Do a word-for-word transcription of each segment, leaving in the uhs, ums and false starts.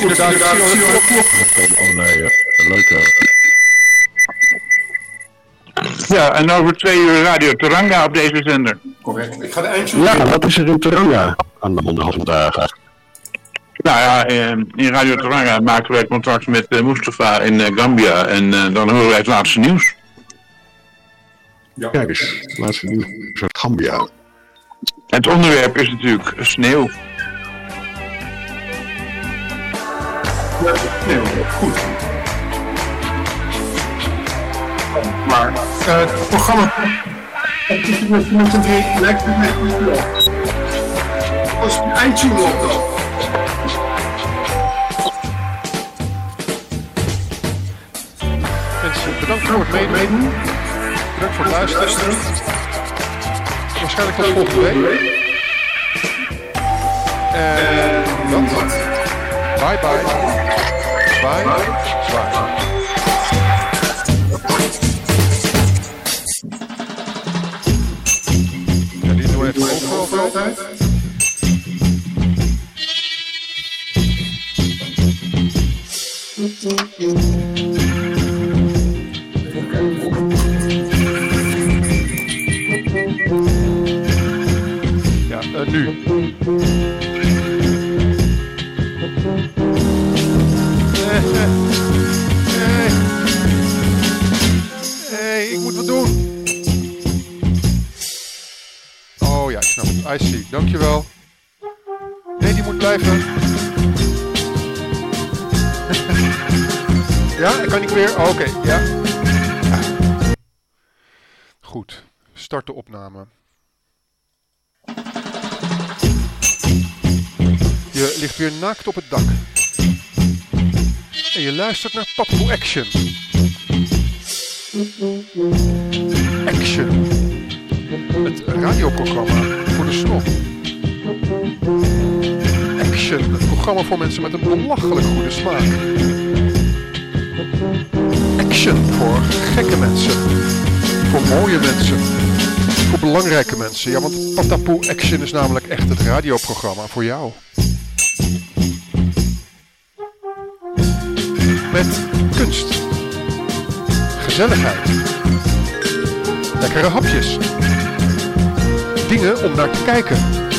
inderdaad. Oh nee, leuk hè. Ja, en over twee uur Radio Teranga op deze zender. Correct. Ik ga de eindtune. Ja, wat is er in Teranga aan de onderhandsdagen? Nou ja, in Radio Teranga maken wij contact met uh, Mustafa in uh, Gambia en uh, dan horen wij het laatste nieuws. Ja. Kijk eens, laatste nieuws uit Gambia. Het onderwerp is natuurlijk sneeuw. Ja, nee, goed. Maar uh, het programma met z'n drie lijkt het mij goed wel. Als een eindtune op dan. Mensen, bedankt voor het meedoen. Bedankt voor het luisteren. Waarschijnlijk tot volgende week. En dat. Bye bye. Zwaai. Zwaai. Ja, die doen we even op voor altijd. Ja, uh, nu. Hé, hey, hey. hey, ik moet wat doen. Oh ja, ik snap het. I see. Dankjewel. Nee, die moet blijven. Ja, ik kan niet meer. Oh, oké, okay. ja. ja. Goed. Start de opname. Je ligt weer naakt op het dak. En je luistert naar Papoe Action. Action. Het radioprogramma voor de snop. Action. Het programma voor mensen met een belachelijk goede smaak. Action voor gekke mensen. Voor mooie mensen. Voor belangrijke mensen. Ja, want Papoe Action is namelijk echt het radioprogramma voor jou. Met kunst, gezelligheid, lekkere hapjes, dingen om naar te kijken,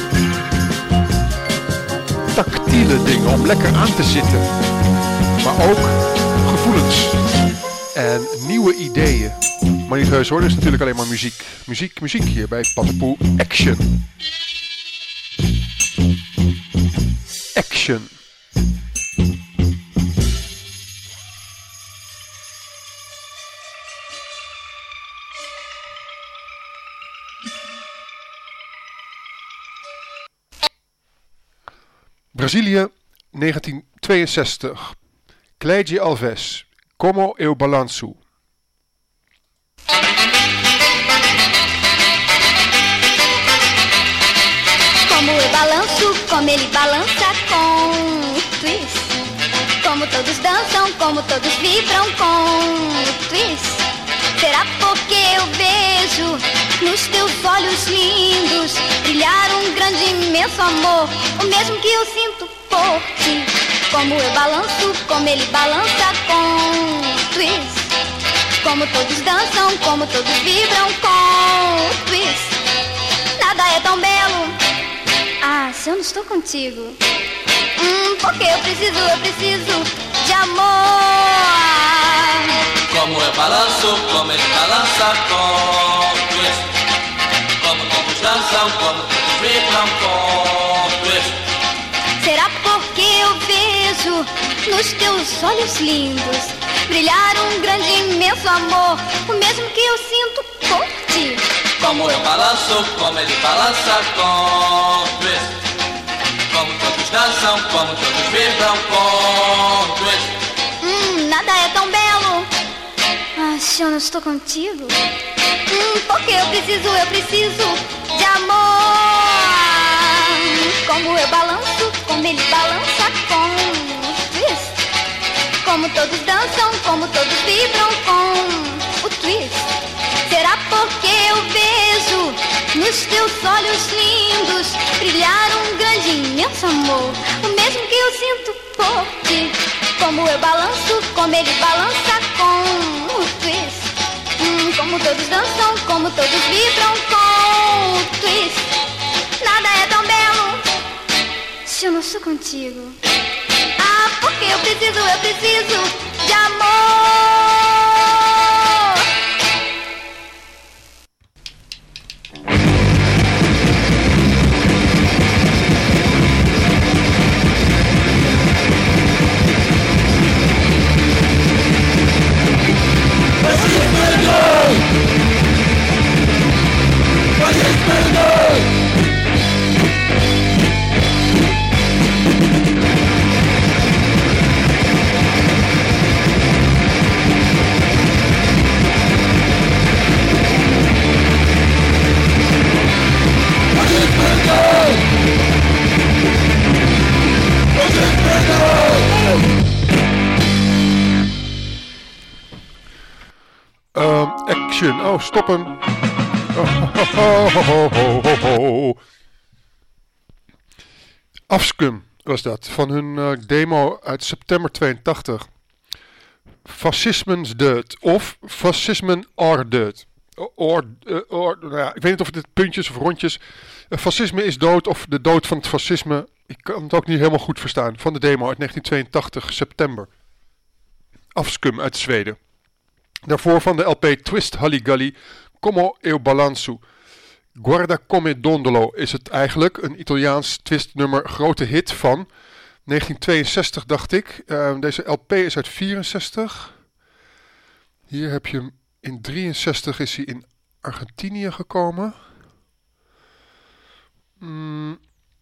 tactiele dingen om lekker aan te zitten, maar ook gevoelens en nieuwe ideeën. Maar niet heus hoor, er is natuurlijk alleen maar muziek, muziek, muziek hier bij Papoe Action. Action. Brazilië, negentien tweeënzestig. Cleide Alves, Como eu balanço. Como eu balanço, como ele balança com twist. Como todos dançam, como todos vibram com twist. Será porque eu vejo nos teus olhos lindos brilhar um grande, imenso amor, o mesmo que eu sinto por ti. Como eu balanço, como ele balança com twist. Como todos dançam, como todos vibram com twist. Nada é tão belo, ah, se eu não estou contigo. Hum, porque eu preciso, eu preciso de amor. Como eu balanço, como ele balança com twist. Como todos dançam, como todos vibram com twist. Será porque eu vejo nos teus olhos lindos brilhar um grande, imenso amor, o mesmo que eu sinto por ti. Como eu balanço, como ele balança com twist. Como todos dançam, como todos vibram com twist. Hum, nada é tão belo, ah, se eu não estou contigo. Hum, porque eu preciso, eu preciso de amor. Como eu balanço, como ele balança com twist. Como todos dançam, como todos vibram com o twist. Será porque eu vejo nos teus olhos lindos brilhar um grande, imenso amor, o mesmo que eu sinto por ti. como eu balanço, como ele balança com o twist. Hum, como todos dançam, como todos vibram com o twist. Nada é tão belo se eu não sou contigo. Ah, porque eu preciso, eu preciso de amor. Um, action. Oh, stoppen. Oh, ho, ho, ho, ho, ho, ho. Afskum was dat. Van hun uh, demo uit september tweeëntachtig. Fascismen's dead. Of Fascismen are dead. Or, uh, or, nou ja, ik weet niet of het puntjes of rondjes. Uh, fascisme is dood of de dood van het fascisme. Ik kan het ook niet helemaal goed verstaan. Van de demo uit negentien tweeëntachtig, september. Afskum uit Zweden. Daarvoor van de L P Twist Halligalli, Como eu balanço. Guarda come dondolo is het eigenlijk, een Italiaans twistnummer, grote hit van negentien tweeënzestig dacht ik. Uh, deze L P is uit vierenzestig. Hier heb je hem in drieënzestig is hij in Argentinië gekomen. Mm.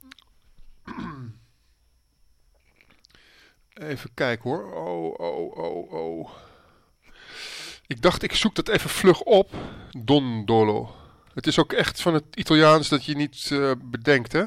Even kijken hoor. Oh, oh, oh, oh. Ik dacht, ik zoek dat even vlug op. Dondolo. Het is ook echt van het Italiaans dat je niet uh, bedenkt, hè?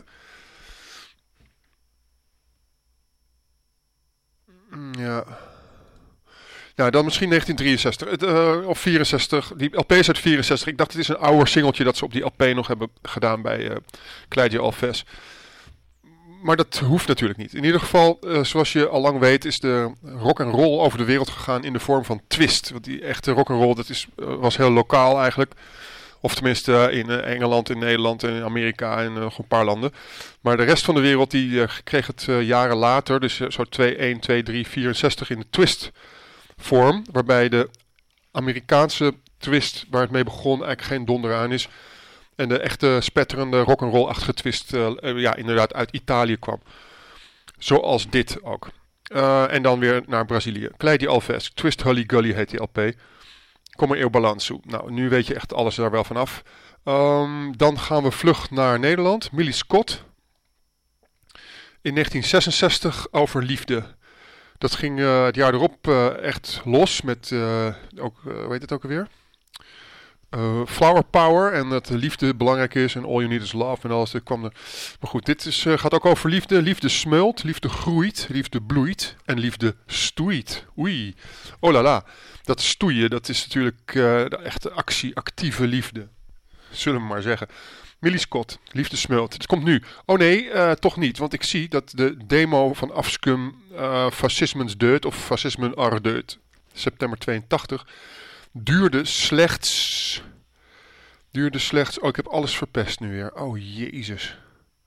Ja. Ja, dan misschien negentien drieënzestig. Het, uh, of vierenzestig. Die L P is uit vierenzestig. Ik dacht, het is een ouder singeltje dat ze op die L P nog hebben gedaan bij uh, Clyde Alves. Maar dat hoeft natuurlijk niet. In ieder geval, uh, zoals je al lang weet, is de rock and roll over de wereld gegaan in de vorm van twist. Want die echte rock and roll, dat is, uh, was heel lokaal eigenlijk. Of tenminste uh, in uh, Engeland, in Nederland en in Amerika en uh, nog een paar landen. Maar de rest van de wereld die uh, kreeg het uh, jaren later, dus uh, zo twee, een, twee, drie, vierenzestig in de twist vorm. Waarbij de Amerikaanse twist, waar het mee begon, eigenlijk geen donder aan is. En de echte spetterende rock'n'roll-achtige twist, uh, uh, ja, inderdaad uit Italië kwam. Zoals dit ook. Uh, en dan weer naar Brazilië. Clyde Alves, Twist Halligalli heet die L P. Como eu balanço. Nou, nu weet je echt alles daar wel vanaf. Um, dan gaan we vlug naar Nederland. Millie Scott. In negentien zesenzestig over liefde. Dat ging uh, het jaar erop uh, echt los met, uh, ook, uh, hoe heet het ook alweer? Uh, flower power en dat de liefde belangrijk is en all you need is love en alles. Dit kwam er. Maar goed, dit is, uh, gaat ook over liefde. Liefde smeult, liefde groeit, liefde bloeit en liefde stoeit. Oei, oh la la. Dat stoeien, dat is natuurlijk uh, de echte actie, actieve liefde. Zullen we maar zeggen. Millie Scott, liefde smeult. Het komt nu. Oh nee, uh, toch niet. Want ik zie dat de demo van Afskum uh, Fascismen's dead of Fascismen are dead, september tweeëntachtig... Duurde slechts... Duurde slechts... Oh, ik heb alles verpest nu weer. Oh, jezus.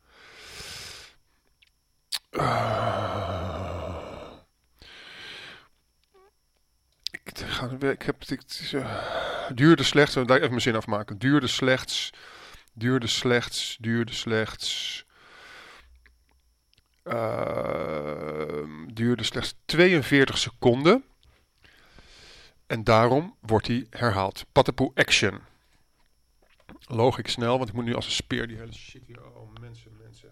Uh, ik, ga, ik heb... Ik, uh, duurde slechts... Laat ik even mijn zin afmaken. Duurde slechts... Duurde slechts... Duurde slechts... Uh, duurde slechts tweeënveertig seconden... En daarom wordt hij herhaald. Patapoe action. Loog ik snel, want ik moet nu als een speer die hele shit hier... Oh, mensen, mensen.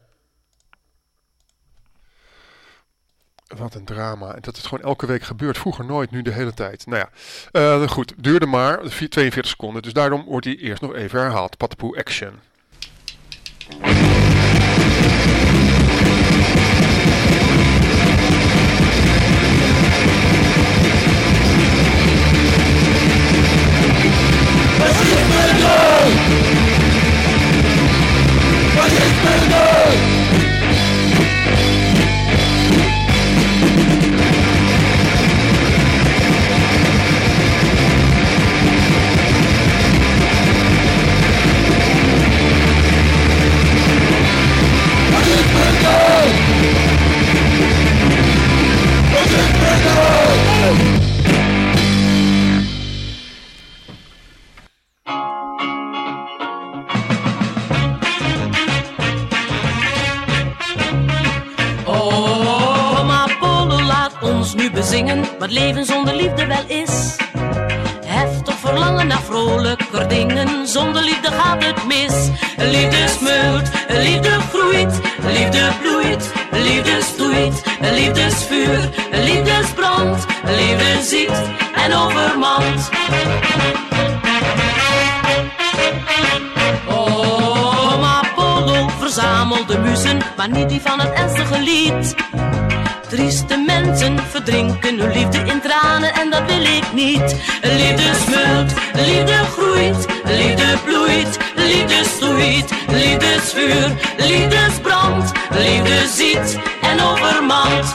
Wat een drama. En dat het gewoon elke week gebeurt. Vroeger nooit, nu de hele tijd. Nou ja, uh, goed. Duurde maar tweeënveertig seconden. Dus daarom wordt hij eerst nog even herhaald. Patapoe action. Wat is mijn dood? Wat is mijn dood? ons nu bezingen wat leven zonder liefde wel is. Heftig verlangen naar vrolijker dingen, zonder liefde gaat het mis. Liefde smeult, liefde groeit, liefde bloeit, liefde stoeit, liefde is vuur, liefde is brand, liefde ziet en overmand. Oh, Apollo, verzamel de muzen, maar niet die van het ernstige lied. Trieste mensen verdrinken hun liefde in tranen en dat wil ik niet. Liefde smeult, liefde groeit, liefde bloeit, liefde stoeit, liefde is vuur, liefde is brand, liefde ziet en overmand.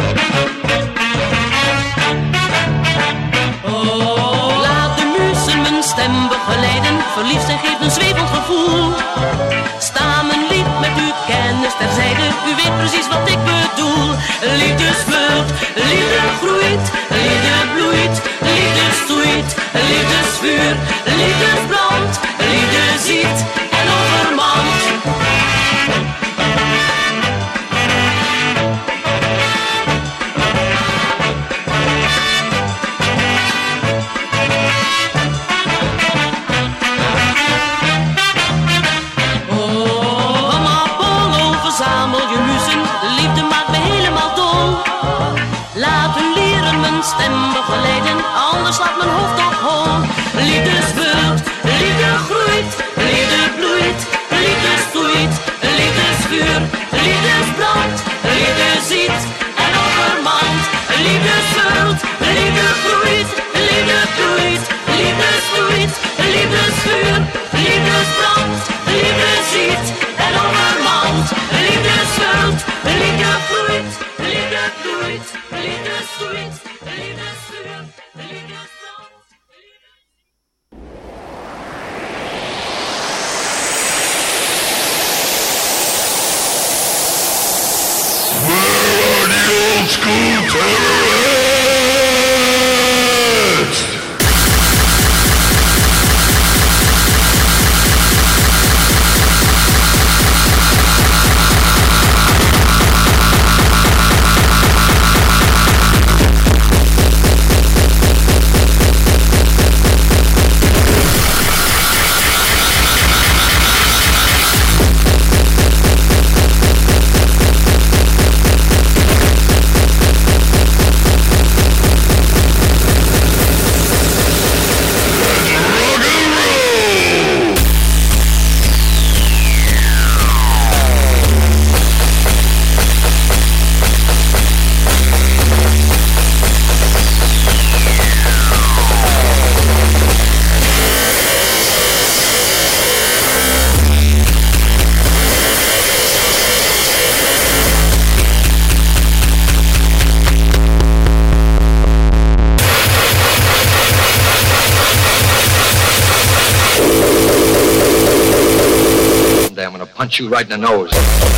Oh, laat de muzen mijn stem begeleiden, verliefd zijn geeft een zwevend gevoel. Sta mijn lied met uw kennis terzijde, u weet precies wat ik bedoel. Liefde smeult, liefde groeit, liefde bloeit, liefde stoeit, liefde is vuur, liefde is brand, liefde ziet en overmand. Stem begeleiden, anders slaat mijn hoofd op hol. Liefde smeult, liefde groeit, liefde bloeit, liefde stoeit, liefde is vuur, liefde is brand, liefde ziet en overmand. Liefde smeult, liefde groeit, liefde bloeit, liefde stoeit, liefde is vuur, liefde is brand, liefde ziet en overmand. Liefde smeult, liefde groeit, liefde bloeit, liefde stoeit. School terrorists! I'm gonna punch you right in the nose.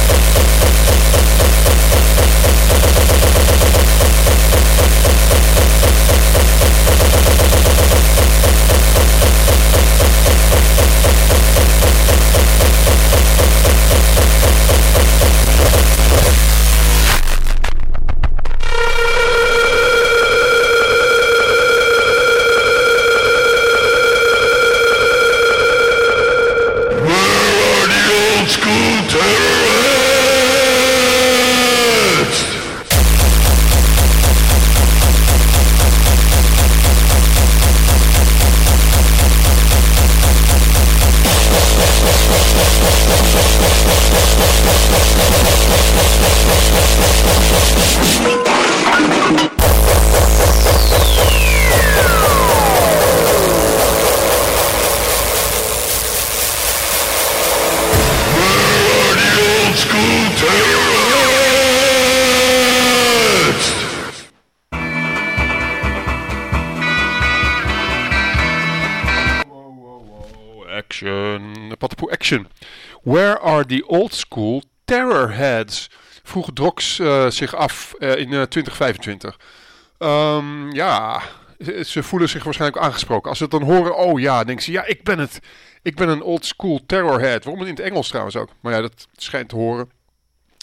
Action. Patapoo Action. Where are the old school terrorheads? Vroeg Drox uh, zich af uh, in uh, twintig vijfentwintig. Um, ja, ze voelen zich waarschijnlijk aangesproken. Als ze het dan horen, oh ja, denken ze, ja, ik ben het. Ik ben een old school terrorhead. Waarom in het Engels trouwens ook? Maar ja, dat schijnt te horen.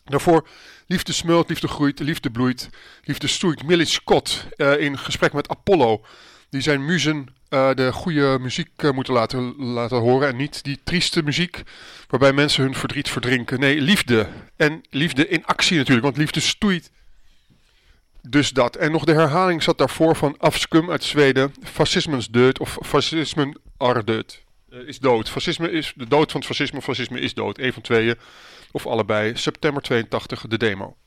Daarvoor Liefde smult, liefde groeit, liefde bloeit, liefde stoeit. Millie Scott uh, in gesprek met Apollo. Die zijn muzen uh, de goede muziek uh, moeten laten, laten horen. En niet die trieste muziek waarbij mensen hun verdriet verdrinken. Nee, liefde. En liefde in actie natuurlijk, want liefde stoeit. Dus dat. En nog de herhaling zat daarvoor van Afskum uit Zweden. Fascismens dood of fascismen are dood. Uh, is dood. Fascisme is de dood van het fascisme. Fascisme is dood. Eén van tweeën. Of allebei. September tweeëntachtig, de demo.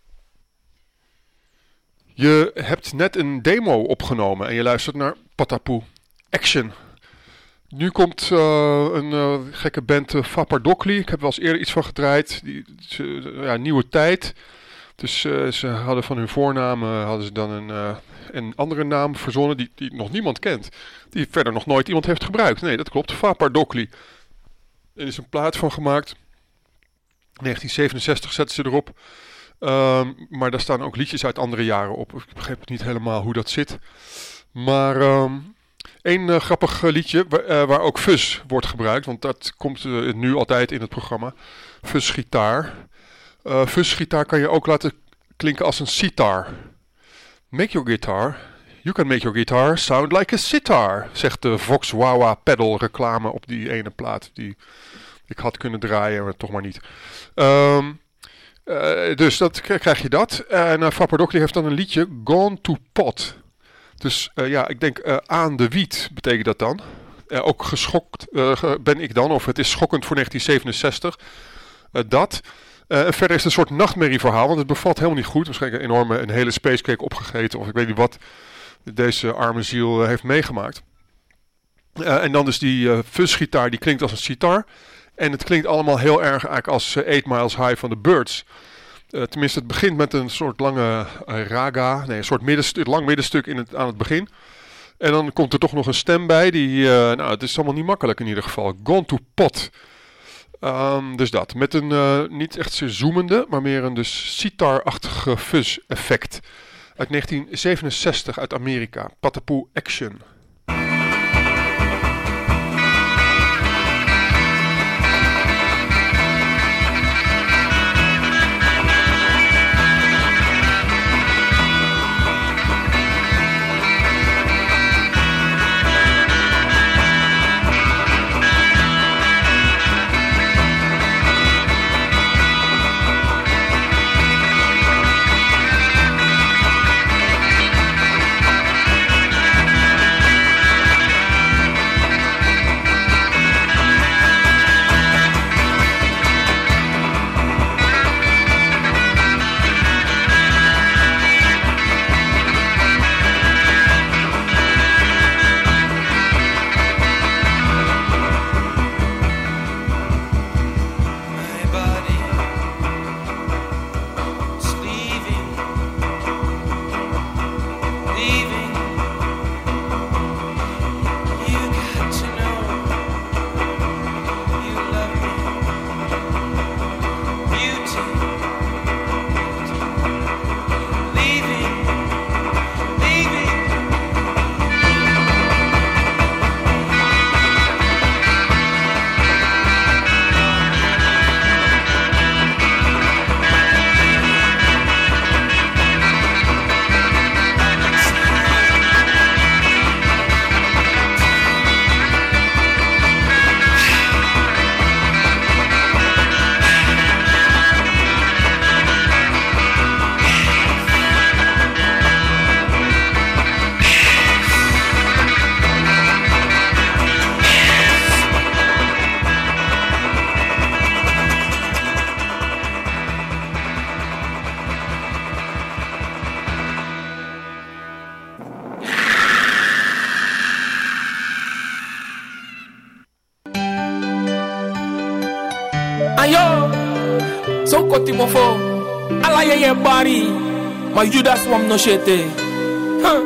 Je hebt net een demo opgenomen en je luistert naar Patapoe Action. Nu komt uh, een uh, gekke band, uh, Fapardokli. Ik heb wel eens eerder iets van gedraaid. Die, uh, ja, nieuwe tijd. Dus uh, ze hadden van hun voornaam uh, hadden ze dan een, uh, een andere naam verzonnen die, die nog niemand kent. Die verder nog nooit iemand heeft gebruikt. Nee, dat klopt. Fapardokli. Er is een plaat van gemaakt. negentien zevenenzestig zetten ze erop. Um, maar daar staan ook liedjes uit andere jaren op. Ik begrijp niet helemaal hoe dat zit. Maar um, één uh, grappig liedje waar, uh, waar ook fuzz wordt gebruikt. Want dat komt uh, nu altijd in het programma. Fuzz gitaar. Uh, fuzz gitaar kan je ook laten klinken als een sitar. Make your guitar. You can make your guitar sound like a sitar. Zegt de Vox Wawa pedal reclame op die ene plaat. Die ik had kunnen draaien, maar toch maar niet. Um, uh, dus dat krijg je dat. En uh, Fapardokli heeft dan een liedje, Gone to Pot. Dus uh, ja, ik denk uh, aan de wiet betekent dat dan. Uh, ook geschokt uh, ben ik dan, of het is schokkend voor negentien zevenenzestig. Uh, dat. Uh, en verder is het een soort nachtmerrieverhaal, want het bevalt helemaal niet goed. Waarschijnlijk een enorme, een hele spacecake opgegeten, of ik weet niet wat deze arme ziel uh, heeft meegemaakt. Uh, en dan dus die uh, fuzzgitaar, die klinkt als een sitar. En het klinkt allemaal heel erg eigenlijk als uh, Eight Miles High van de Byrds. Uh, tenminste, het begint met een soort lange uh, raga. Nee, een soort middenstuk, lang middenstuk in het, aan het begin. En dan komt er toch nog een stem bij. Die, uh, nou, het is allemaal niet makkelijk in ieder geval. Gone to Pot. Um, dus dat. Met een uh, niet echt zo zoemende, maar meer een dus sitar-achtige fuzz effect. Uit negentien zevenenzestig uit Amerika. Patapoe Action. Timofo, ala ye ye bari, ma Judas wam no shete. Huh.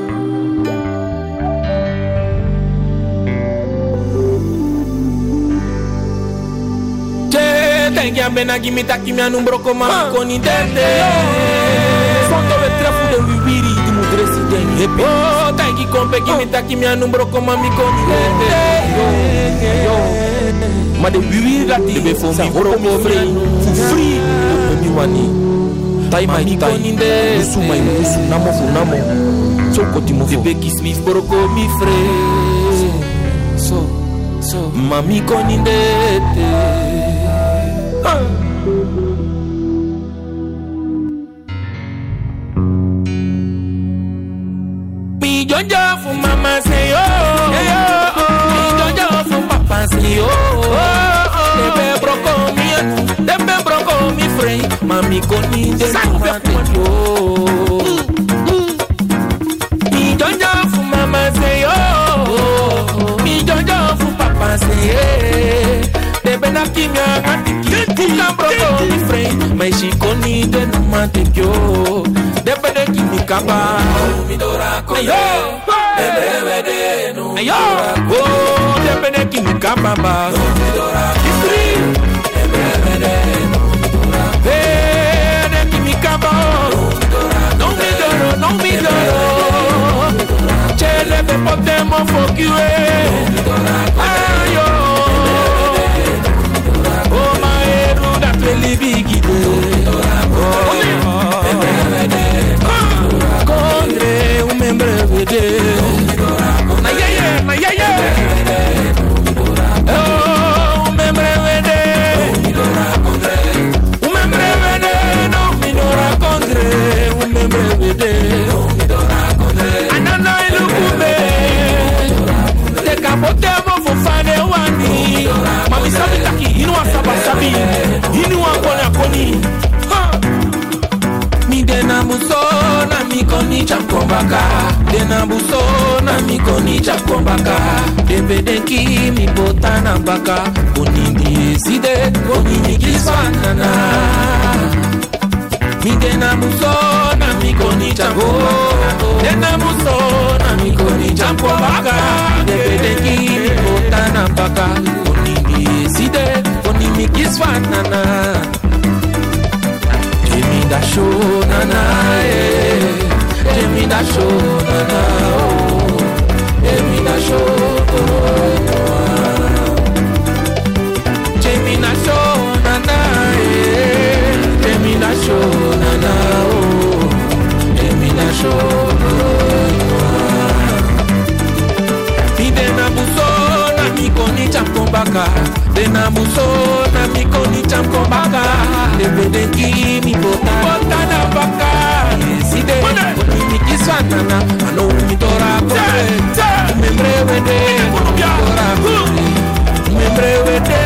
Che, tengia bena gimi takimi anu broko ma koni dente. Fondo we trefu de wibiri di mudresi den hepe. Oh, tengi ko trompe ki mi taki mi anumbro koma mi koni yo yo ma de wiwi gati de be fo mi bro mo free fu free mi wani tai mai tai musu mai musu namo fu namo so koti mo de be kiss mi bro ko mi free so so mami koni ndete mi jonja fu mama say yo mi jonja fu papa say yo de be broko mi de be broko mi free mami koni de yo mi jonja fu mama say yo mi jonja fu papa say de be na kimia atiki na broko mi free my she koni de yo de be de kimi kaba mi dora ko yo de be de no yo oh de be de kimi kaba ba mi dora ki free de be de no dora eh de kimi kaba no mi dora no mi dora chele be potemo fokue ayo oh my eru that really big Condre un membre vede na ye ye na ye ye oh un membre vede un membre vede no mi dora Condre un membre vede anana ilukube te kapote mo fo fane wani mami sabi taki inu asaba sabi inu akoni akoni mi dena busona mi koni chakombaka dena busona mi koni chakombaka debedenki mi botana baka onini side onini kiswanana mi dena busona mi koni chakombaka dena busona mi koni chakombaka debedenki mi botana baka onini side onini kiswanana da show na na eh Demi da show na na oh Demi da show Demi da show na na eh Demi da show na na oh Demi da show Dena busona mi koni chamkombaka Dena busona mi koni chamkombaka Debedenki mi bota botana baka Side koni mi kiswanana Ano mi dora kore Membre wede mi dora kore Membre wede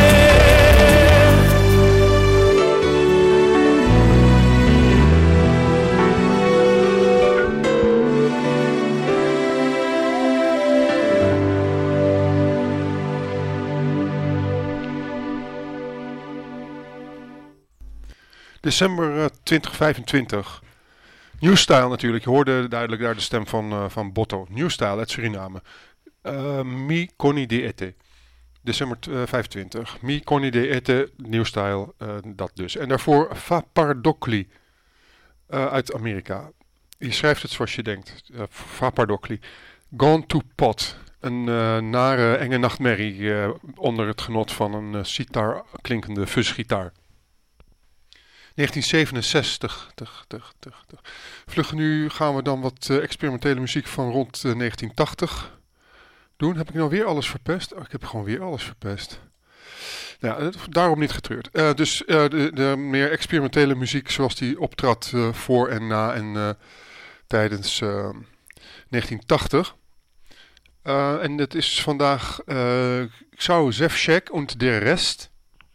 December uh, twintig vijfentwintig. New Style natuurlijk. Je hoorde duidelijk daar de stem van, uh, van Botto. New Style uit Suriname. Uh, Mi Koni de Ete. December uh, vijfentwintig. Mi Koni de Ete. New Style. Uh, dat dus. En daarvoor Fa Pardokli. Uh, uit Amerika. Je schrijft het zoals je denkt. Uh, Fa Pardokli. Gone to Pot. Een uh, nare, enge nachtmerrie. Uh, onder het genot van een uh, sitar klinkende fuzgitaar. negentien zevenenzestig. Tug, tug, tug, tug. Vlug, nu gaan we dan wat uh, experimentele muziek van rond uh, negentien tachtig doen. Heb ik nou weer alles verpest? Oh, ik heb gewoon weer alles verpest. Nou, ja, daarom niet getreurd. Uh, dus uh, de, de meer experimentele muziek zoals die optrad uh, voor en na en uh, tijdens uh, negentien tachtig. Uh, en het is vandaag uh, Xau Zevchek en de rest.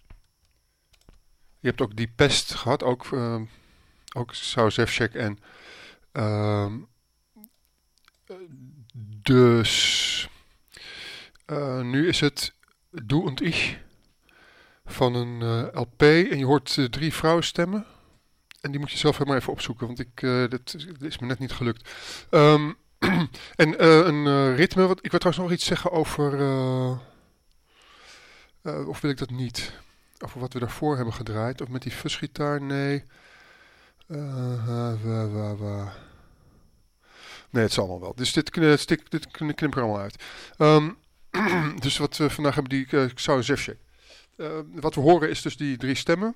Je hebt ook die pest gehad, ook, uh, ook Xau Zevchek en uh, dus uh, nu is het Du und Ich van een uh, L P en je hoort uh, drie vrouwenstemmen en die moet je zelf helemaal even opzoeken, want ik, uh, dit, dit is me net niet gelukt. Um, en uh, een uh, ritme, wat, ik wil trouwens nog iets zeggen over, uh, uh, of wil ik dat niet? Over wat we daarvoor hebben gedraaid. Of met die fuzgitaar, nee. Uh, uh, wa, wa, wa. Nee, het zal allemaal wel. Dus dit, dit, dit, dit knip ik er allemaal uit. Um, dus wat we vandaag hebben, die uh, Xayo Zevcek. Uh, wat we horen is dus die drie stemmen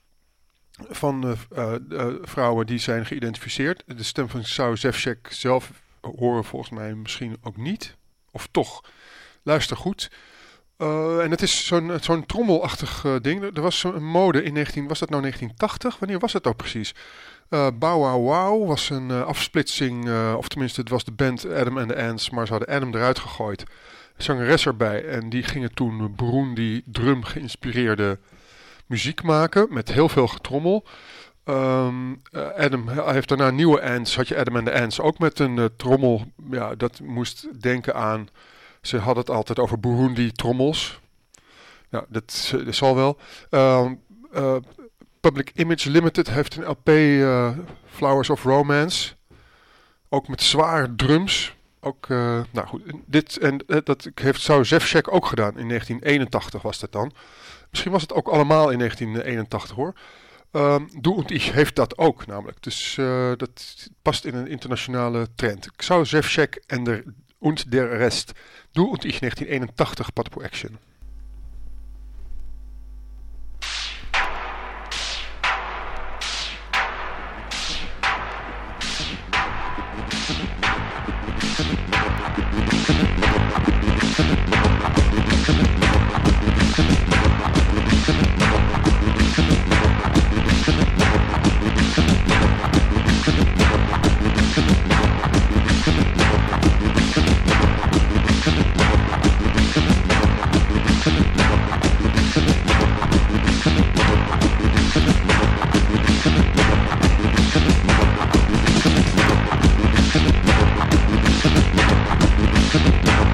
van uh, uh, uh, vrouwen die zijn geïdentificeerd. De stem van Xayo Zevcek zelf horen volgens mij misschien ook niet. Of toch. Luister goed. Uh, en het is zo'n, zo'n trommelachtig uh, ding. Er was een mode in negentien, was dat nou negentien tachtig? Wanneer was dat ook precies? Uh, Bow Wow Wow was een uh, afsplitsing, uh, of tenminste het was de band Adam and the Ants, maar ze hadden Adam eruit gegooid. Zangeres erbij en die gingen toen Burundi drum geïnspireerde muziek maken met heel veel getrommel. Um, uh, Adam heeft daarna nieuwe Ants, had je Adam and the Ants ook met een uh, trommel, ja, dat moest denken aan, ze hadden het altijd over Burundi trommels. Ja, dat, dat zal wel. Uh, uh, Public Image Limited heeft een L P, uh, Flowers of Romance. Ook met zware drums. Ook, uh, nou goed, dit en uh, dat heeft Xayo Zevcek ook gedaan. In negentien eenentachtig was dat dan. Misschien was het ook allemaal in negentien eenentachtig hoor. Um, Du und ich heeft dat ook namelijk. Dus uh, dat past in een internationale trend. Xayo Zevcek en de und der Rest. Du und ich negentien eenentachtig, Patpo Action. We'll be right back.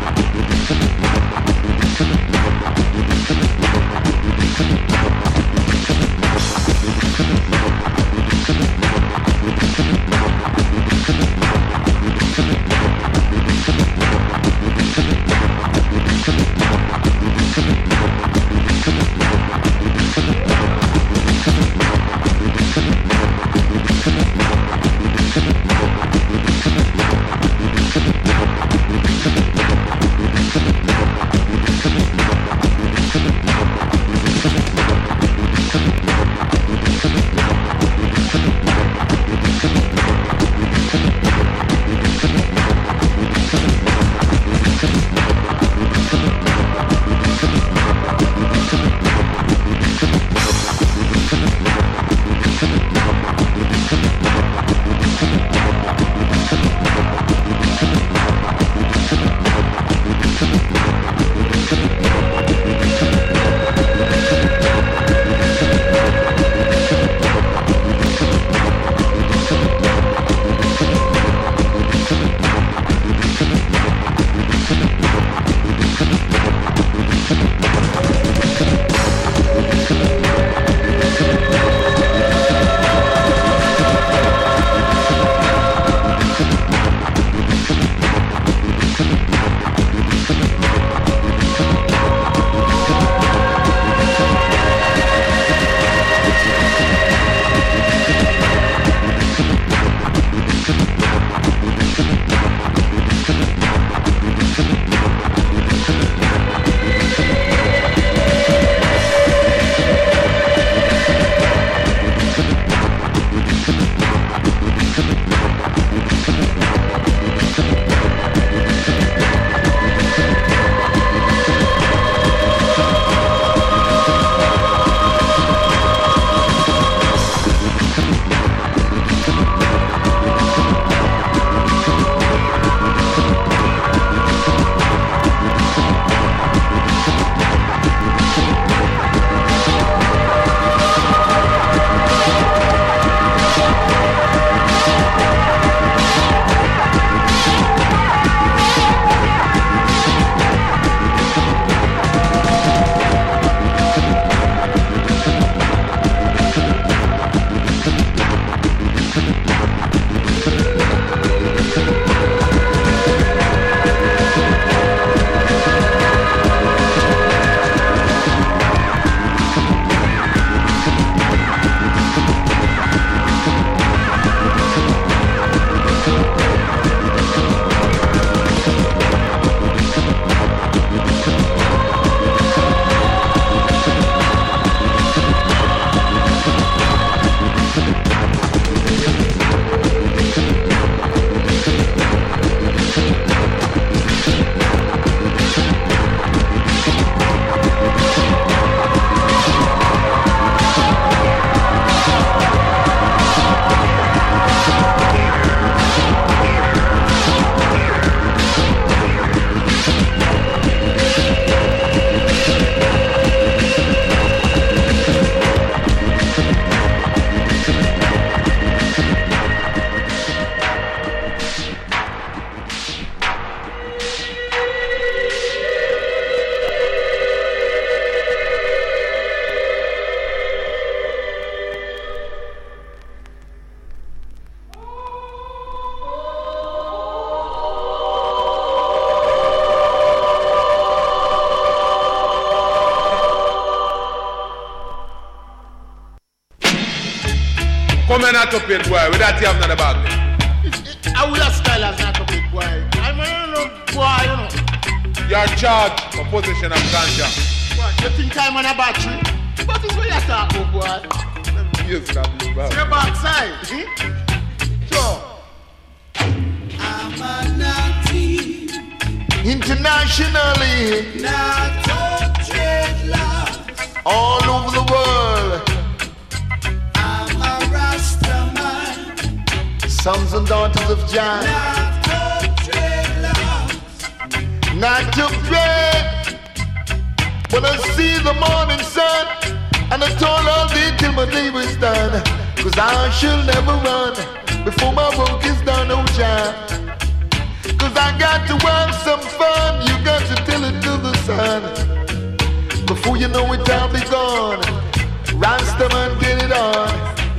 not up it, boy. With that you have another bag. I will style as not up it, boy. I'm a little boy, you know. You're charged for possession of ganja. What? You think I'm on a battery? What is what you're talking about, boy? Yes, that is bad. Your backside, see? So. I'm a naughty. Internationally. Not dreadlocks. All over the world. I'm a Rastaman. Sons and daughters of Jah. Not dreadlocks. Not to dread. When I see the morning sun, and I told all day till my day was done, cause I shall never run before my work is done, oh Jah. Cause I got to have some fun, you got to tell it to the sun. Before you know it, I'll be gone. Rastaman, get it on.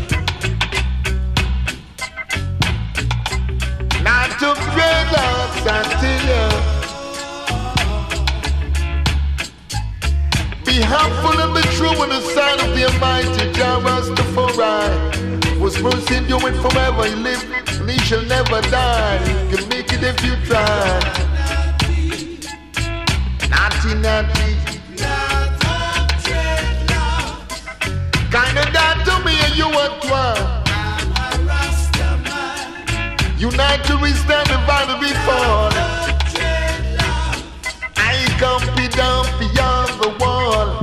Not to dreadlocks, I tell you. Be humble and be true in the sight of the Almighty Jah Rastafari. Was first enduring forever, he lived and he shall never die. You can make it if you try. Naughty, naughty. Kinda down to me and you want one. Unite to withstand the violent before. I can't be down beyond the wall.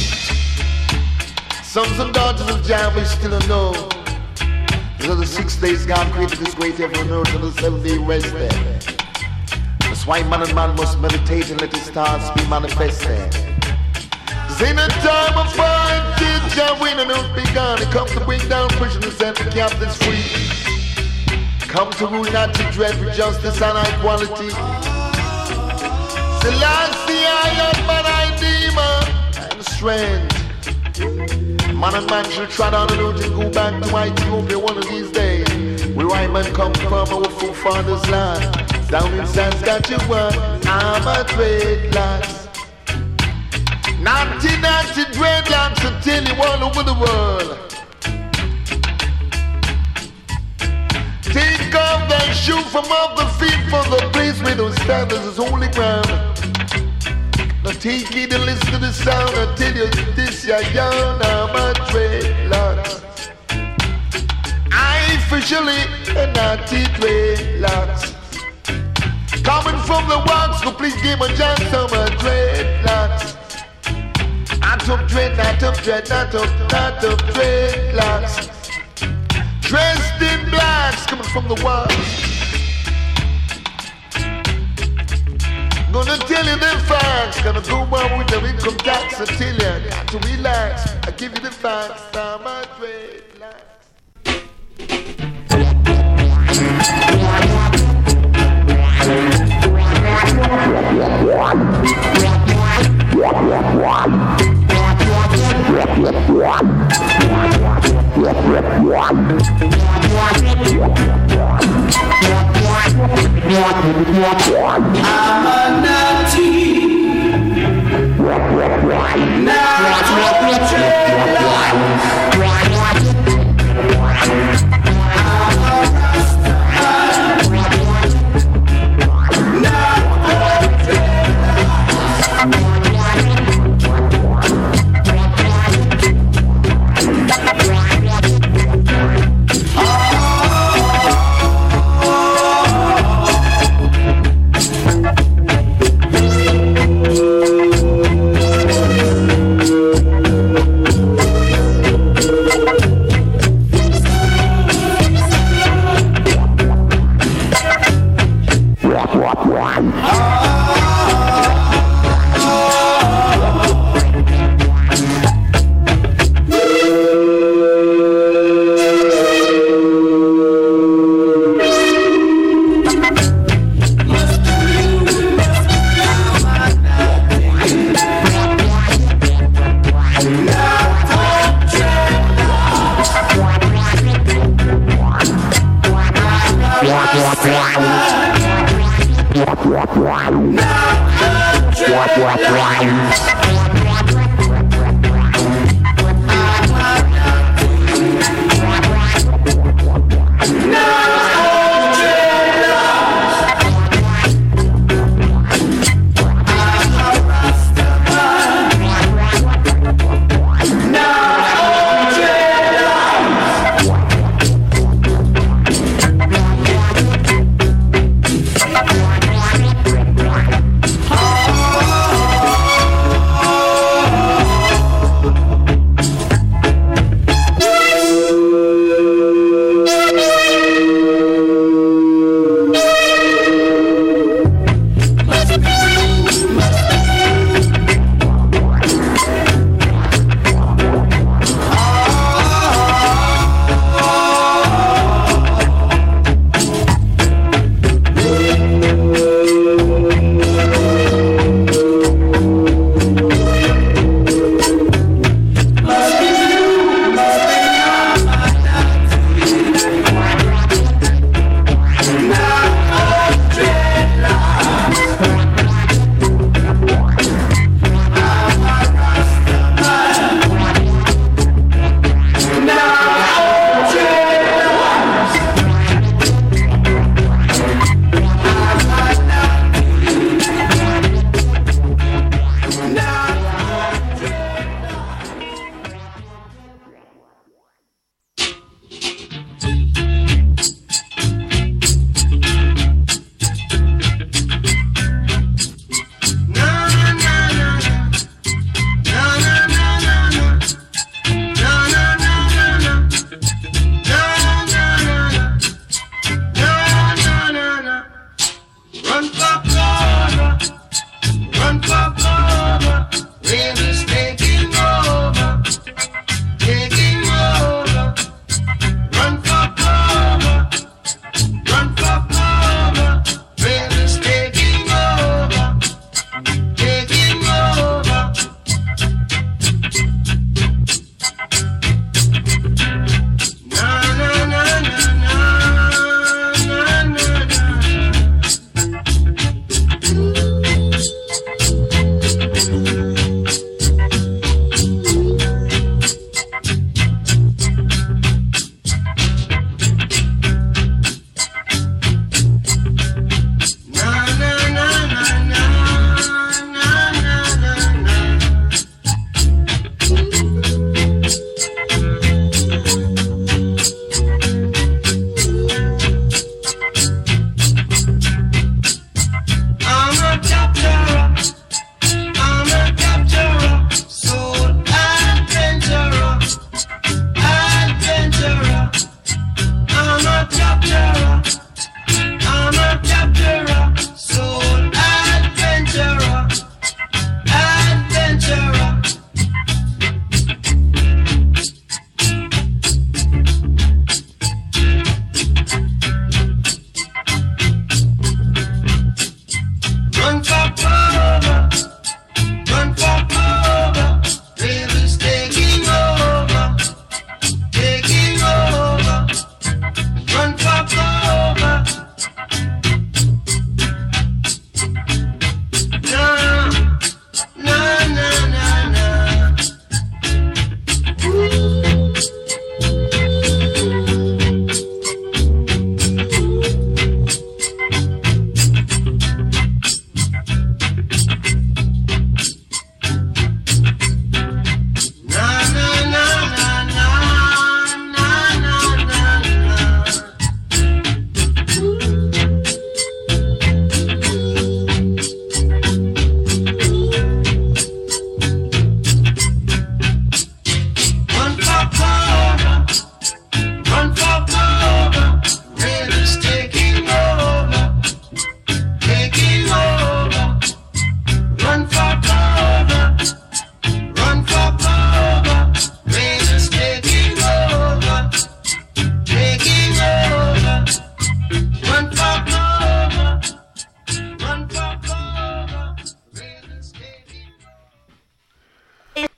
Sons and daughters of Jah, we still don't know. These are the six days God created this great heaven and earth, and the seventh day rested. That's why man and man must meditate and let his stars be manifested. This ain't a time of fighting, Jah win and earth begun. It comes to bring down prisoners and the captives free. Come to rule, not to dread, with justice and equality. Selassie, I am man, I demon, and strength. Man and man shall trot on the road and go back to Ethiopia one of these days. Where I man come from our forefathers' land. Down in Saskatchewan, I'm a dreadlocks. Naughty, naughty dreadlocks, I tell you all over the world. Take off that shoe from off the feet for the place where those standards is holy ground. Now take it and listen to the sound. I tell you this, yeah, young, I'm a dreadlocks. I officially a naughty dreadlocks. Coming from the wax, complete game of John Summer dreadlocks. Not up dread, not up dread, not up, not up dreadlocks. Dressed in blacks, coming from the wax. Gonna tell you the facts, gonna go on with the income tax. I tell you, got to relax. I give you the facts, I'm a dreadlocks. I'm a naughty.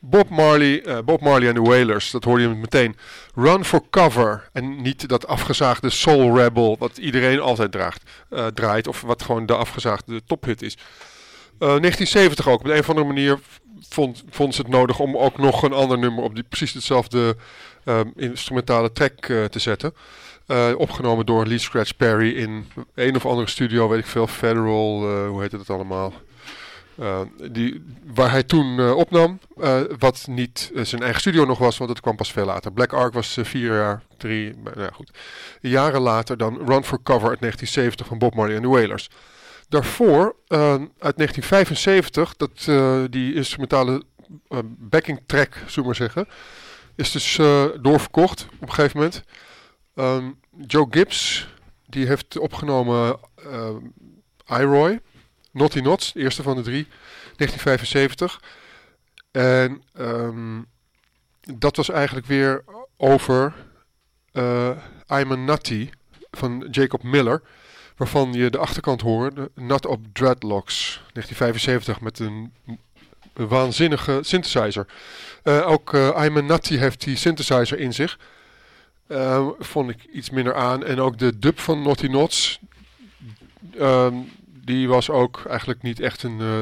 Bob Marley, uh, Bob Marley en de Wailers, dat hoorde je meteen. Run for Cover. En niet dat afgezaagde Soul Rebel, wat iedereen altijd draagt, uh, draait. Of wat gewoon de afgezaagde tophit is. Uh, negentien zeventig ook. Op een of andere manier vond, vond ze het nodig om ook nog een ander nummer op die precies hetzelfde uh, instrumentale track uh, te zetten. Uh, opgenomen door Lee Scratch Perry in een of andere studio, weet ik veel, Federal, uh, hoe heette het allemaal. Uh, die, waar hij toen uh, opnam, uh, wat niet uh, zijn eigen studio nog was, want het kwam pas veel later. Black Ark was uh, vier jaar, drie, nou ja, goed. Jaren later dan Run for Cover uit negentien zeventig van Bob Marley en de Wailers. Daarvoor, uh, uit negentien vijfenzeventig, dat, uh, die instrumentale uh, backing track, zullen we maar zeggen, is dus uh, doorverkocht op een gegeven moment. Um, Joe Gibbs, die heeft opgenomen uh, I-Roy, Naughty Knots, de eerste van de drie, negentien vijfenzeventig. En um, dat was eigenlijk weer over uh, I'm a Nutty van Jacob Miller, waarvan je de achterkant hoorde, Nut op Dreadlocks, negentien vijfenzeventig, met een waanzinnige synthesizer. Uh, ook uh, I'm a Nutty heeft die synthesizer in zich. Uh, vond ik iets minder aan. En ook de dub van Naughty Knots, uh, die was ook eigenlijk niet echt een... Uh,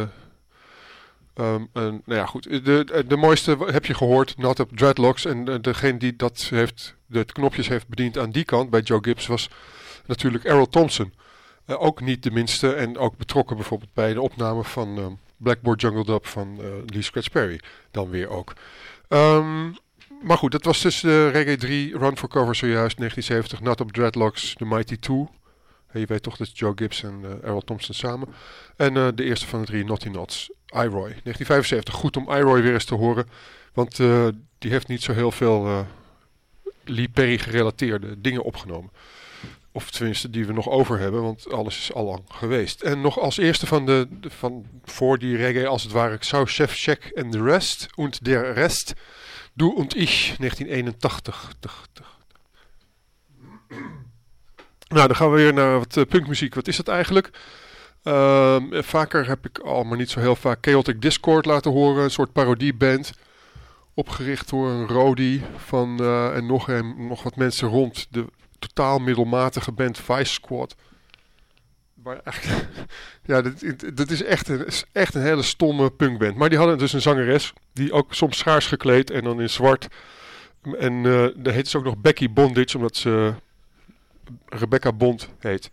um, een nou ja, goed. De, de, de mooiste heb je gehoord, Not Up Dreadlocks. En uh, degene die dat heeft, de knopjes heeft bediend aan die kant, bij Joe Gibbs, was natuurlijk Errol Thompson. Uh, ook niet de minste en ook betrokken bijvoorbeeld bij de opname van uh, Blackboard Jungle Dub van uh, Lee Scratch Perry. Dan weer ook. Um, maar goed, dat was dus de Reggae drie, Run for Cover zojuist, negentien zeventig, Not Up Dreadlocks, The Mighty Two. Hey, je weet toch, dat is Joe Gibbs en uh, Errol Thompson samen. En uh, de eerste van de drie, Naughty Knots, I-Roy, negentien vijfenzeventig. Goed om I-Roy weer eens te horen, want uh, die heeft niet zo heel veel uh, Lee Perry gerelateerde dingen opgenomen. Of tenminste die we nog over hebben, want alles is al lang geweest. En nog als eerste van de, de van voor die reggae als het ware, South Chef Check en de rest, und der Rest, Du und ich, negentien eenentachtig. Nou, dan gaan we weer naar wat uh, punkmuziek. Wat is dat eigenlijk? Uh, vaker heb ik al, maar niet zo heel vaak, Chaotic Discord laten horen. Een soort parodieband. Opgericht door een Rody van, uh, en nog, een, nog wat mensen rond de totaal middelmatige band Vice Squad. Maar echt, ja, dit, dit is echt een, is echt een hele stomme punkband. Maar die hadden dus een zangeres, die ook soms schaars gekleed en dan in zwart. En uh, daar heet ze ook nog Becky Bondage, omdat ze Rebecca Bond heet.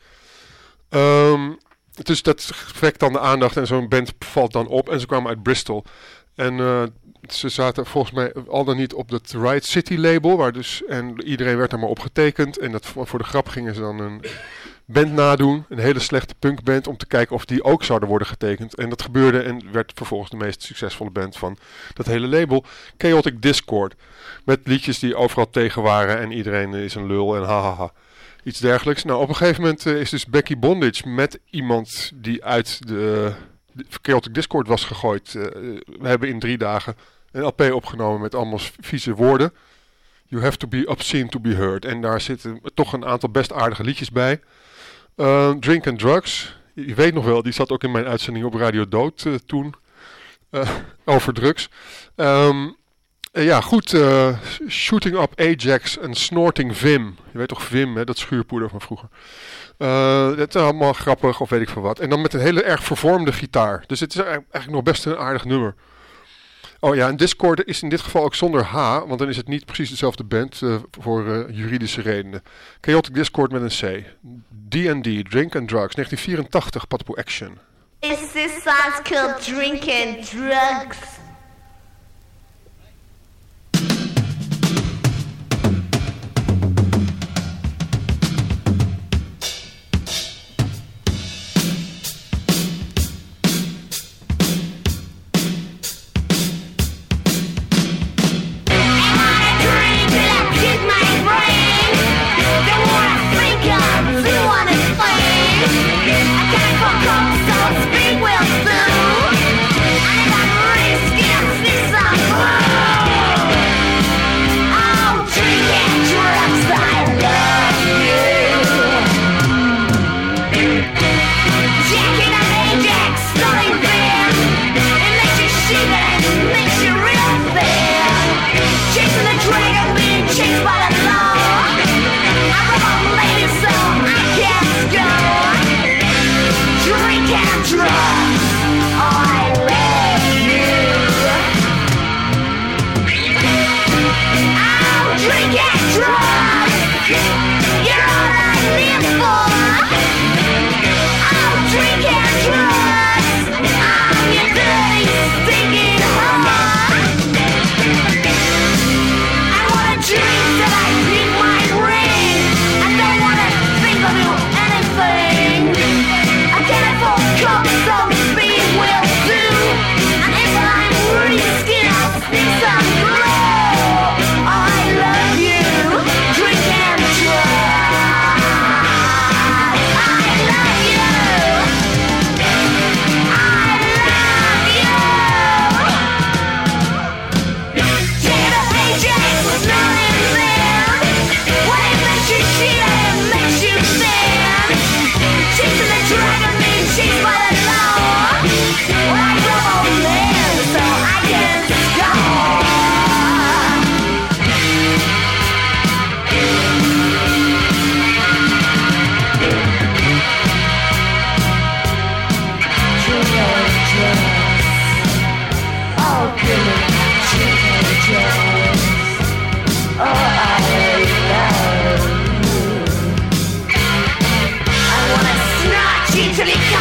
Um, dus dat wekt dan de aandacht en zo'n band valt dan op. En ze kwamen uit Bristol. En uh, ze zaten volgens mij al dan niet op het Riot City label. Waar dus, en iedereen werd daar maar op getekend. En dat, voor de grap gingen ze dan een band nadoen. Een hele slechte punkband. Om te kijken of die ook zouden worden getekend. En dat gebeurde en werd vervolgens de meest succesvolle band van dat hele label. Chaotic Discord. Met liedjes die overal tegen waren. En iedereen is een lul en hahaha. Iets dergelijks. Nou, op een gegeven moment uh, is dus Becky Bondage met iemand die uit de, de Chaotic Discord was gegooid. Uh, we hebben in drie dagen een L P opgenomen met allemaal vieze woorden. You have to be obscene to be heard. En daar zitten toch een aantal best aardige liedjes bij. Uh, Drink and Drugs. Je weet nog wel, die zat ook in mijn uitzending op Radio Dood uh, toen. Uh, over drugs. Um, Uh, ja, goed. Uh, Shooting Up Ajax en Snorting Vim. Je weet toch Vim, hè? Dat schuurpoeder van vroeger. Uh, dat is allemaal grappig of weet ik veel wat. En dan met een hele erg vervormde gitaar. Dus het is eigenlijk nog best een aardig nummer. Oh ja, en Discord is in dit geval ook zonder H. Want dan is het niet precies dezelfde band uh, voor uh, juridische redenen. Chaotic Discord met een C. D and D, Drink and Drugs, negentien vierentachtig, Patapoo Action. Is this song called Drink and Drugs? Risky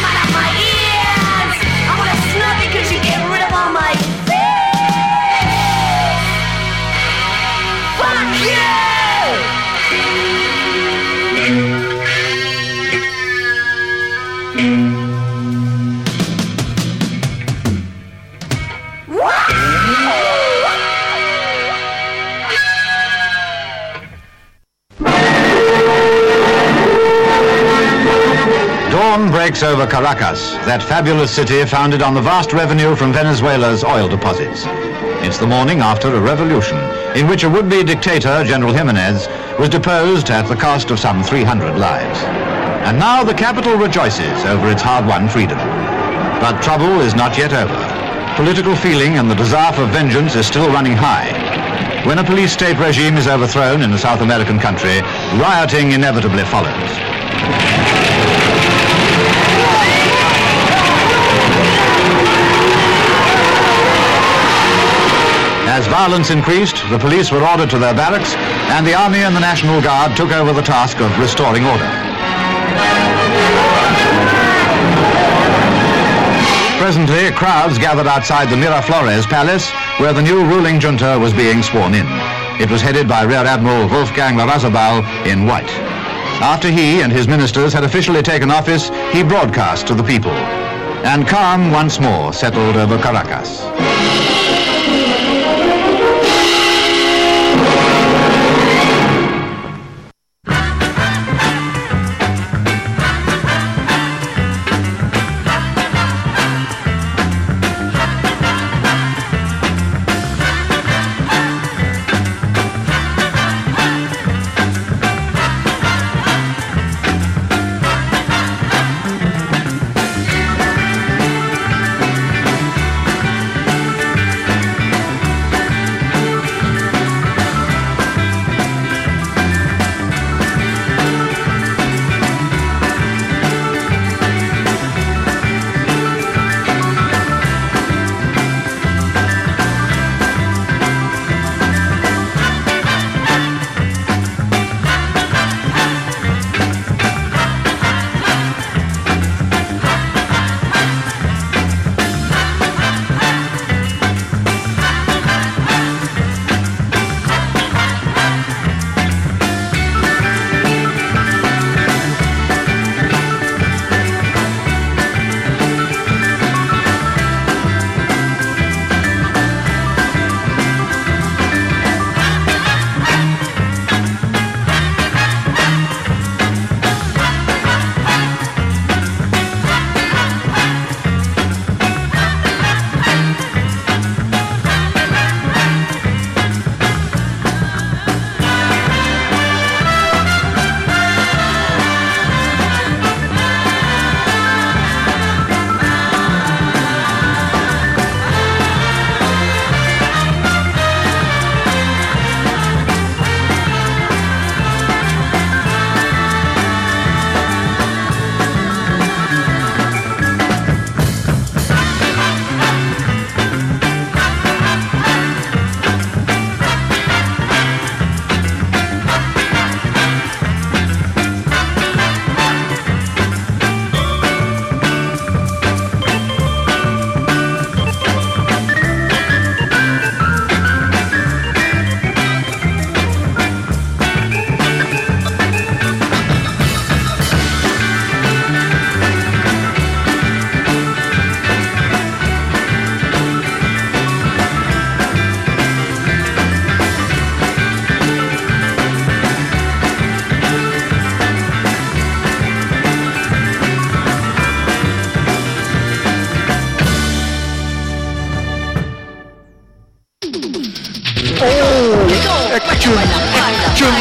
coming out my ears. I wanna snap it cause you get rid of all my fears. Fuck you! Dawn breaks over Caracas, that fabulous city founded on the vast revenue from Venezuela's oil deposits. It's the morning after a revolution in which a would-be dictator, General Jimenez, was deposed at the cost of some three hundred lives. And now the capital rejoices over its hard-won freedom. But trouble is not yet over. Political feeling and the desire for vengeance is still running high. When a police-state regime is overthrown in a South American country, rioting inevitably follows. As violence increased, the police were ordered to their barracks, and the Army and the National Guard took over the task of restoring order. Presently, crowds gathered outside the Miraflores Palace, where the new ruling junta was being sworn in. It was headed by Rear Admiral Wolfgang Larrazabal in white. After he and his ministers had officially taken office, he broadcast to the people. And calm once more settled over Caracas. Action, action,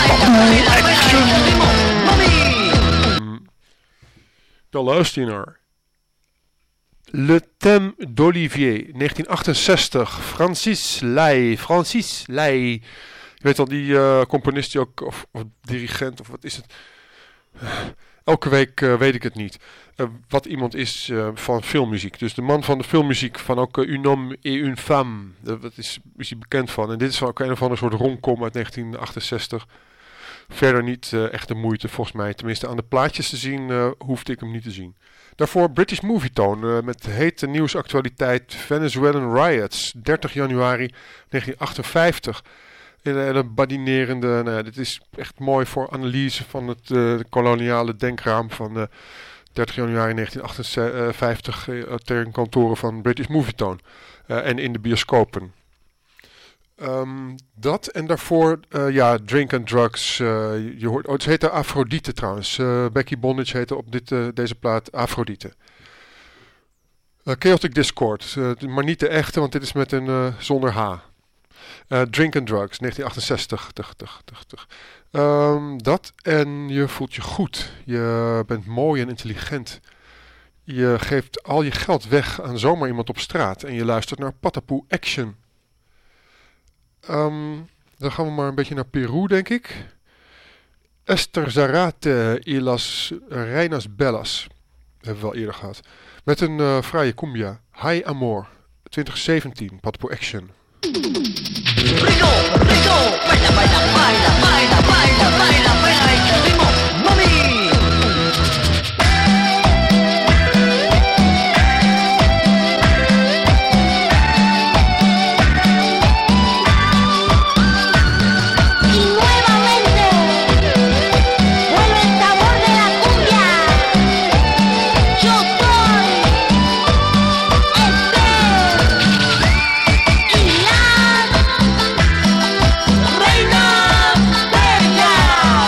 action. Dan luister je naar Le Thème d'Olivier, negentien achtenzestig. Francis Lai. Francis Lai. Je weet wel, die uh, componist die ook, of, of dirigent, of wat is het? Uh, elke week uh, weet ik het niet. Uh, wat iemand is uh, van filmmuziek. Dus de man van de filmmuziek van ook uh, Un homme et une femme. Dat is, is hij bekend van. En dit is ook een of ander soort romcom uit negentien achtenzestig. verder niet uh, echt de moeite volgens mij. Tenminste aan de plaatjes te zien uh, hoefde ik hem niet te zien. Daarvoor British Movietone uh, met hete nieuwsactualiteit Venezuelan riots, dertig januari negentien achtenvijftig. En een badinerende, nou, dit is echt mooi voor analyse van het uh, koloniale denkraam van uh, dertig januari negentien achtenvijftig uh, ter kantoren van British Movietone uh, en in de bioscopen. Um, dat en daarvoor, uh, ja, Drink and Drugs. Uh, je hoort, oh, het heette Afrodite trouwens. Uh, Becky Bondage heette op dit, uh, deze plaat Afrodite. Uh, Chaotic Discord, uh, maar niet de echte, want dit is met een uh, zonder H. Uh, Drink and Drugs, negentien achtenzestig. Tig, tig, tig, tig. Um, dat en je voelt je goed. Je bent mooi en intelligent. Je geeft al je geld weg aan zomaar iemand op straat en je luistert naar Patapoe Action. Um, dan gaan we maar een beetje naar Peru, denk ik. Esther Zarate y las Reinas Bellas. Dat hebben we wel eerder gehad. Met een uh, fraaie cumbia. Hi Amor, twintig zeventien, Patapoe Action. Rico, Rico, baila, baila, baila, baila, baila, baila, baila, este ritmo, mami. Reina Bella.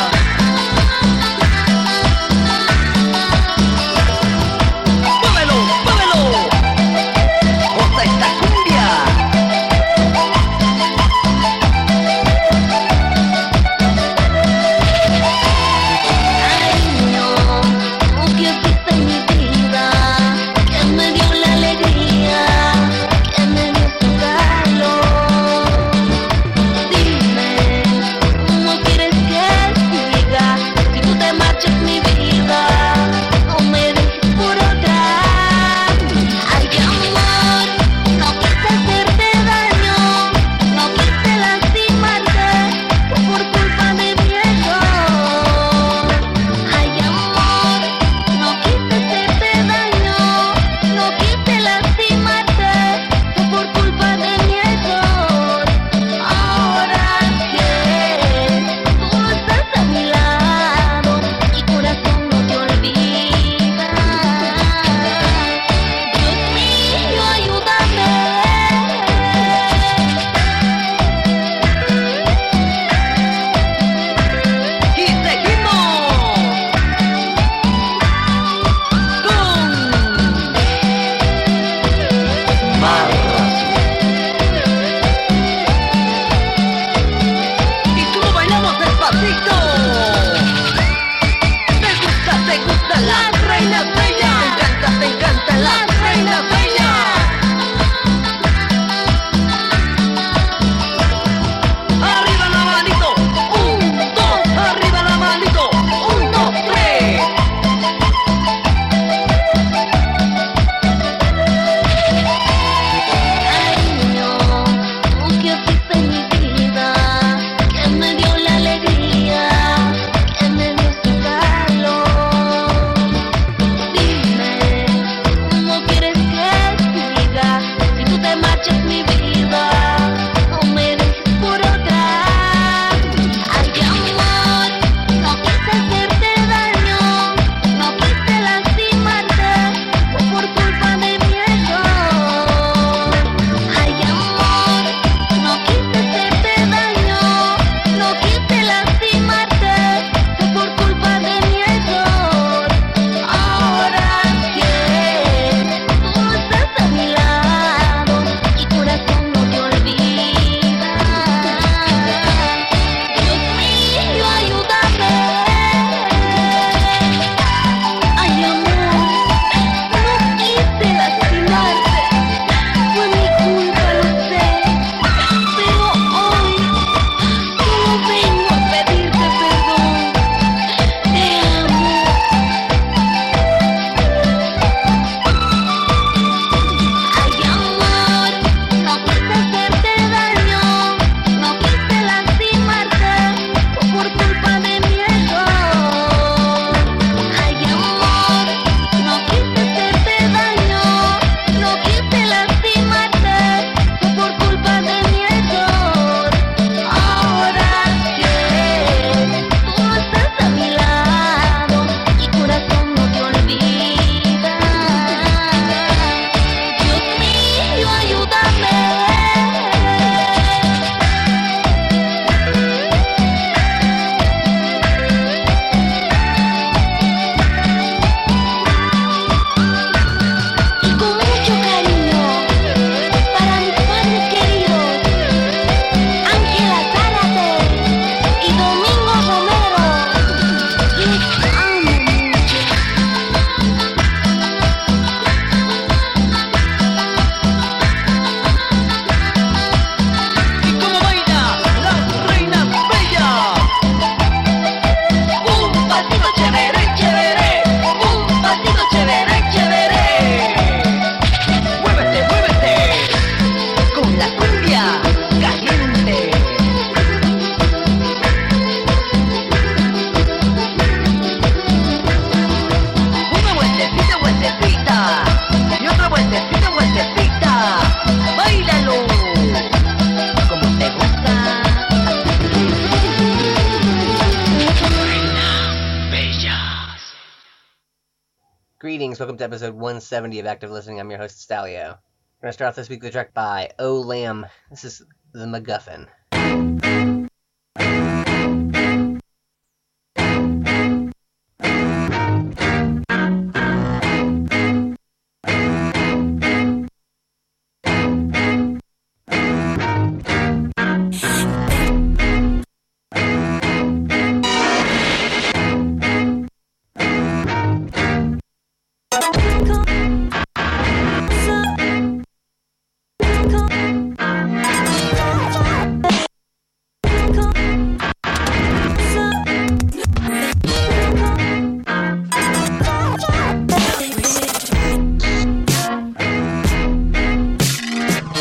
Greetings, welcome to episode one seventy of Active Listening. I'm your host, Stalio. We're going to start off this week with a track by Oh Lamb. This is The MacGuffin.